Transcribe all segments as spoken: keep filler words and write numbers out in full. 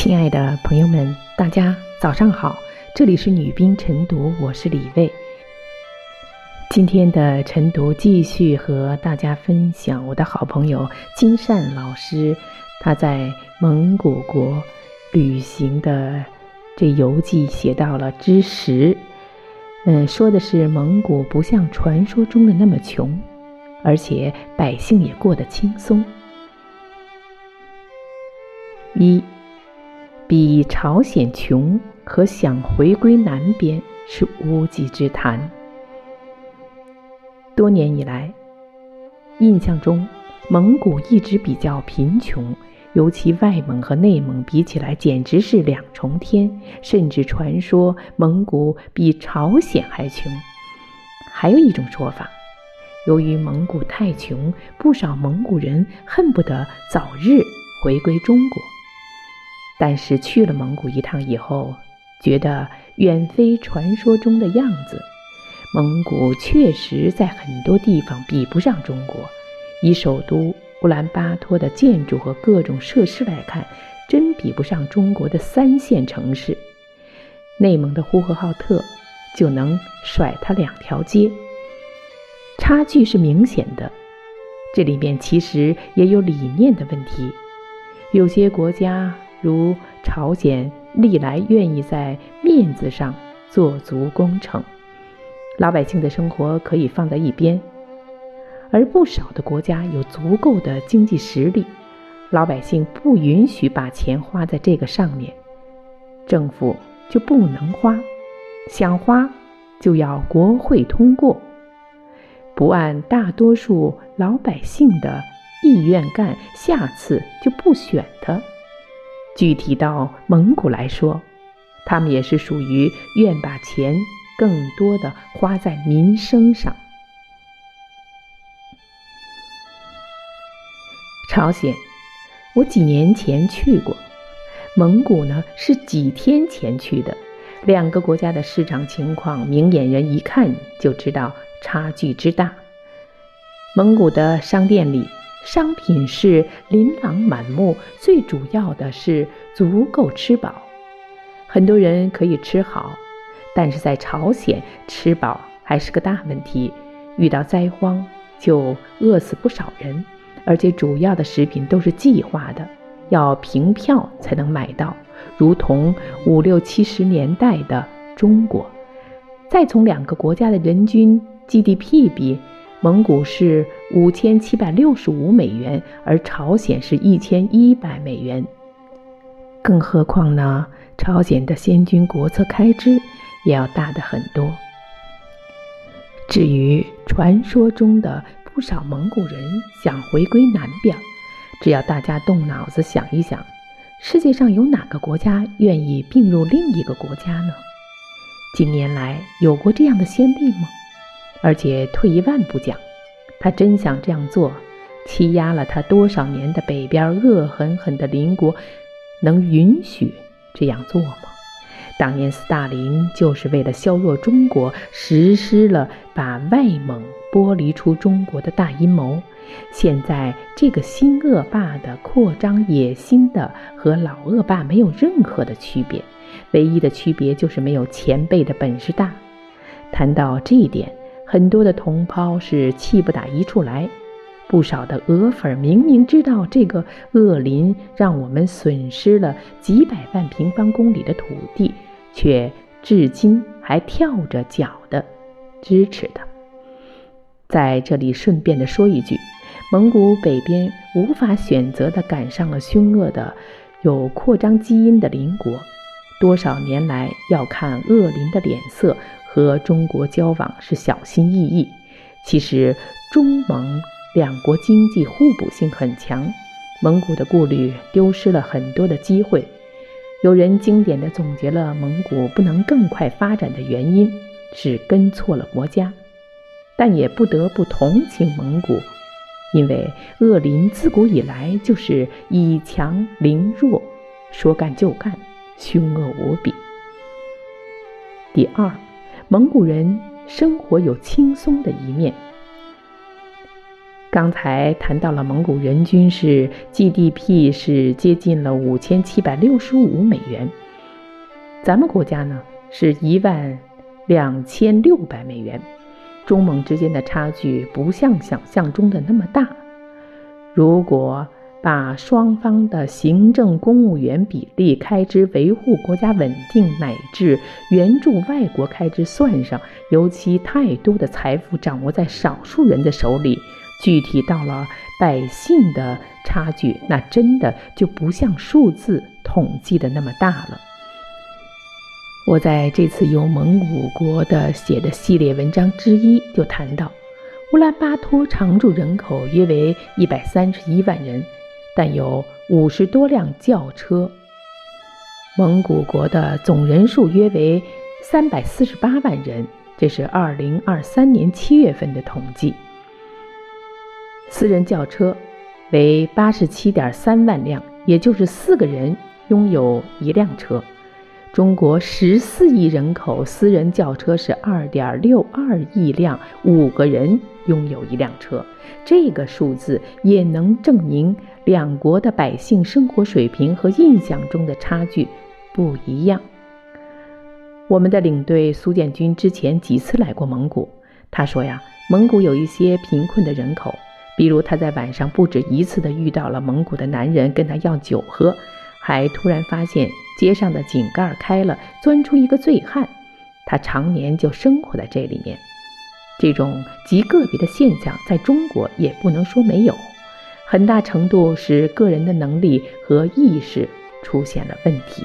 亲爱的朋友们，大家早上好，这里是女兵晨读，我是李卫。今天的晨读继续和大家分享我的好朋友金善老师他在蒙古国旅行的这游记写到了之十，嗯，说的是蒙古不像传说中的那么穷，而且百姓也过得轻松。一，比朝鲜穷和想回归南边是无稽之谈。多年以来，印象中蒙古一直比较贫穷，尤其外蒙和内蒙比起来简直是两重天，甚至传说蒙古比朝鲜还穷。还有一种说法，由于蒙古太穷，不少蒙古人恨不得早日回归中国。但是去了蒙古一趟以后，觉得远非传说中的样子。蒙古确实在很多地方比不上中国，以首都乌兰巴托的建筑和各种设施来看，真比不上中国的三线城市。内蒙的呼和浩特就能甩它两条街，差距是明显的。这里面其实也有理念的问题，有些国家如朝鲜历来愿意在面子上做足工程，老百姓的生活可以放在一边，而不少的国家有足够的经济实力，老百姓不允许把钱花在这个上面，政府就不能花，想花就要国会通过，不按大多数老百姓的意愿干，下次就不选他。具体到蒙古来说，他们也是属于愿把钱更多的花在民生上。朝鲜，我几年前去过，蒙古呢是几天前去的，两个国家的市场情况，明眼人一看就知道差距之大。蒙古的商店里，商品是琳琅满目，最主要的是足够吃饱。很多人可以吃好，但是在朝鲜吃饱还是个大问题，遇到灾荒就饿死不少人，而且主要的食品都是计划的，要凭票才能买到，如同五六七十年代的中国。再从两个国家的人均 G D P 比，蒙古是五千七百六十五美元，而朝鲜是一千一百美元。更何况呢，朝鲜的先军国策开支也要大得很多。至于传说中的不少蒙古人想回归南边，只要大家动脑子想一想，世界上有哪个国家愿意并入另一个国家呢？近年来有过这样的先例吗？而且退一万步讲，他真想这样做，欺压了他多少年的北边恶狠狠的邻国，能允许这样做吗？当年斯大林就是为了削弱中国，实施了把外蒙剥离出中国的大阴谋。现在这个新恶霸的扩张野心的和老恶霸没有任何的区别，唯一的区别就是没有前辈的本事大。谈到这一点，很多的同胞是气不打一处来。不少的俄粉明明知道这个恶邻让我们损失了几百万平方公里的土地，却至今还跳着脚的支持他。在这里顺便的说一句，蒙古北边无法选择的赶上了凶恶的有扩张基因的邻国，多少年来要看恶邻的脸色，和中国交往是小心翼翼。其实中蒙两国经济互补性很强，蒙古的顾虑丢失了很多的机会。有人经典地总结了蒙古不能更快发展的原因是跟错了国家，但也不得不同情蒙古，因为恶邻自古以来就是以强凌弱，说干就干，凶恶无比。第二，蒙古人生活有轻松的一面。 刚才谈到了蒙古人均是 G D P 是接近了五千七百六十五美元，咱们国家呢是一万两千六百美元，中蒙之间的差距不像想象中的那么大。如果把双方的行政公务员比例、开支维护国家稳定乃至援助外国开支算上，尤其太多的财富掌握在少数人的手里，具体到了百姓的差距，那真的就不像数字统计的那么大了。我在这次由蒙古国的写的系列文章之一就谈到，乌兰巴托常住人口约为一百三十一万人，但有五十多辆轿车。蒙古国的总人数约为三百四十八万人，这是二零二三年七月份的统计。私人轿车为 八十七点三万辆，也就是四个人拥有一辆车。中国十四亿人口，私人轿车是 二点六二亿辆，五个人拥有一辆车。这个数字也能证明两国的百姓生活水平和印象中的差距不一样。我们的领队苏建军之前几次来过蒙古，他说呀，蒙古有一些贫困的人口，比如他在晚上不止一次地遇到了蒙古的男人跟他要酒喝，还突然发现街上的井盖开了，钻出一个醉汉，他常年就生活在这里面。这种极个别的现象在中国也不能说没有，很大程度是个人的能力和意识出现了问题。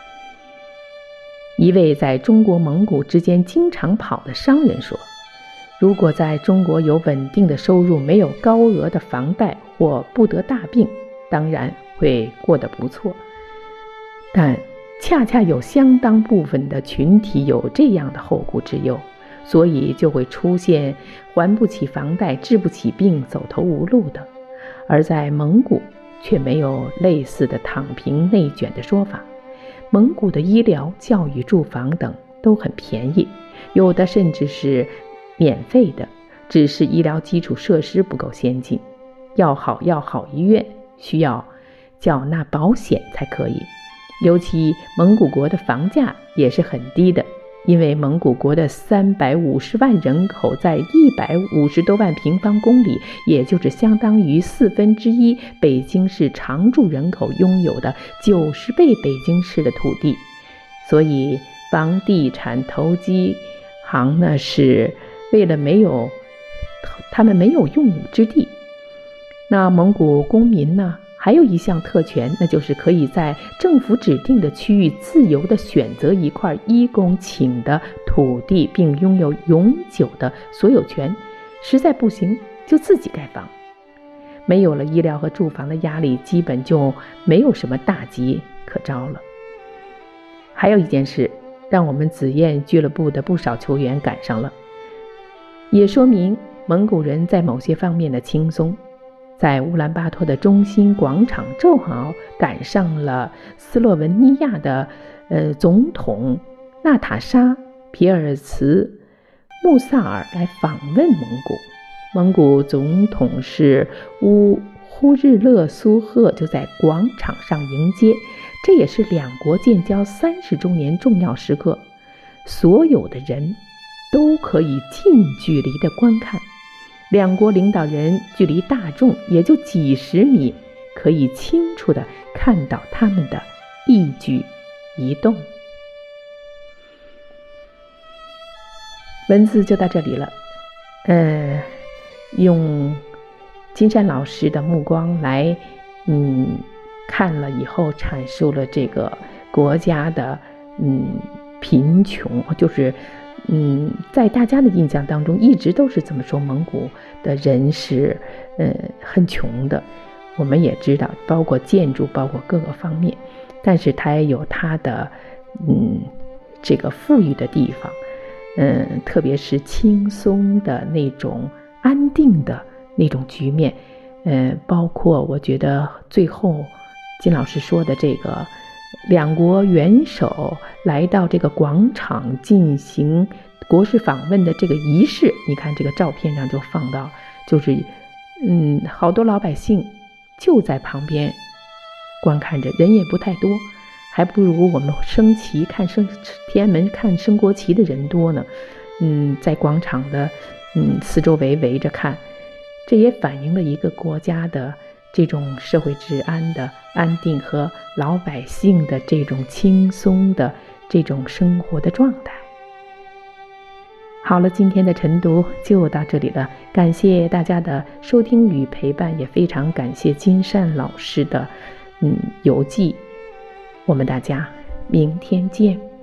一位在中国蒙古之间经常跑的商人说，如果在中国有稳定的收入，没有高额的房贷或不得大病，当然会过得不错，但恰恰有相当部分的群体有这样的后顾之忧，所以就会出现还不起房贷、治不起病、走投无路的。而在蒙古却没有类似的躺平内卷的说法，蒙古的医疗、教育、住房等都很便宜，有的甚至是免费的，只是医疗基础设施不够先进，要好要好医院需要缴纳保险才可以。尤其蒙古国的房价也是很低的，因为蒙古国的三百五十万人口在一百五十多万平方公里，也就是相当于四分之一北京市常住人口拥有的九十倍北京市的土地，所以房地产投机行呢是为了没有他们没有用武之地。那蒙古公民呢还有一项特权，那就是可以在政府指定的区域自由地选择一块一公顷的土地，并拥有永久的所有权，实在不行就自己盖房。没有了医疗和住房的压力，基本就没有什么大疾可招了。还有一件事让我们紫燕俱乐部的不少球员赶上了，也说明蒙古人在某些方面的轻松。在乌兰巴托的中心广场，正好赶上了斯洛文尼亚的呃总统纳塔莎·皮尔茨穆萨尔来访问蒙古。蒙古总统是乌忽日勒苏赫就在广场上迎接，这也是两国建交三十周年重要时刻，所有的人都可以近距离的观看。两国领导人距离大众也就几十米，可以清楚地看到他们的一举一动。文字就到这里了，呃，用金山老师的目光来，嗯，看了以后阐述了这个国家的，嗯，贫穷，就是。嗯，在大家的印象当中，一直都是这么说，蒙古的人是，呃，很穷的。我们也知道，包括建筑，包括各个方面，但是它也有它的，嗯，这个富裕的地方，嗯，特别是轻松的那种、安定的那种局面，呃，包括我觉得最后金老师说的这个。两国元首来到这个广场进行国事访问的这个仪式，你看这个照片上就放到，就是嗯，好多老百姓就在旁边观看着，人也不太多，还不如我们升旗看升天安门看升国旗的人多呢。嗯，在广场的嗯四周围围着看，这也反映了一个国家的这种社会治安的安定和老百姓的这种轻松的这种生活的状态。好了，今天的晨读就到这里了，感谢大家的收听与陪伴，也非常感谢金善老师的嗯游记。我们大家明天见。